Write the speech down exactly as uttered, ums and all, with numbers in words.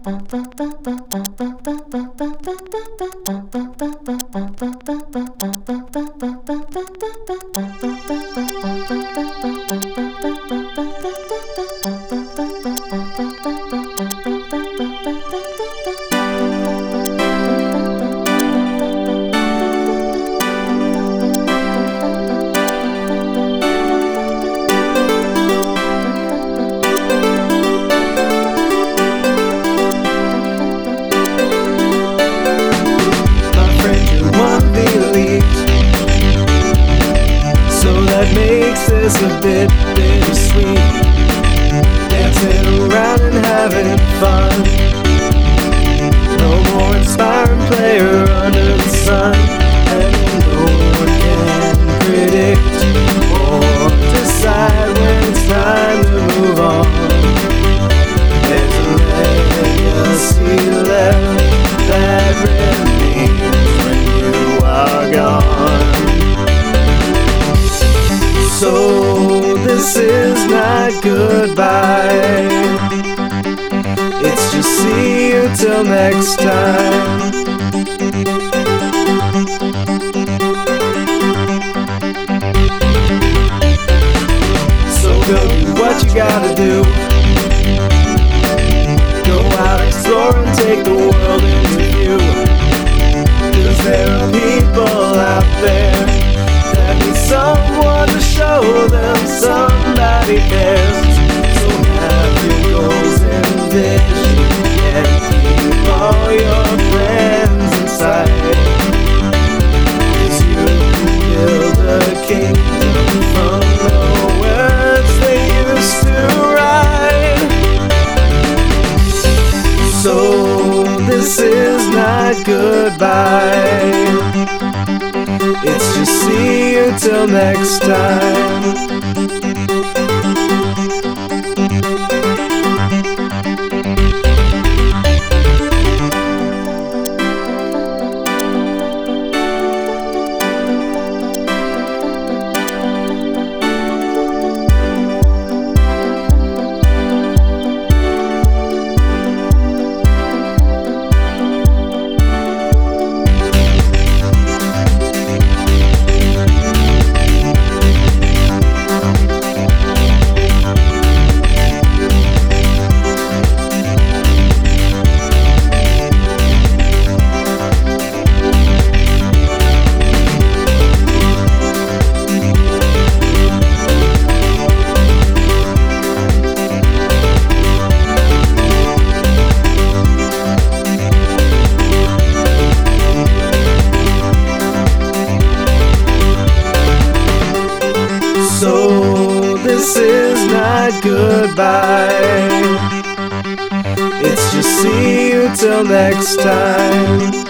This a bit bittersweet, dancing around and having fun. No more inspiring player under the sun, and no one can predict or decide when it's time to move on. There's a legacy left that remains when you are gone. So this is not goodbye, it's just see you till next time. So go do what you gotta do, go out, explore and take the world into view. 'Cause there are people out there that need someone to show them somebody cares. So have your goals and vision, and keep all your plans inside. 'Cause you can build a kingdom from the words they used to write. So this is not goodbye, it's just see you till next time. So this is not goodbye, it's just see you till next time.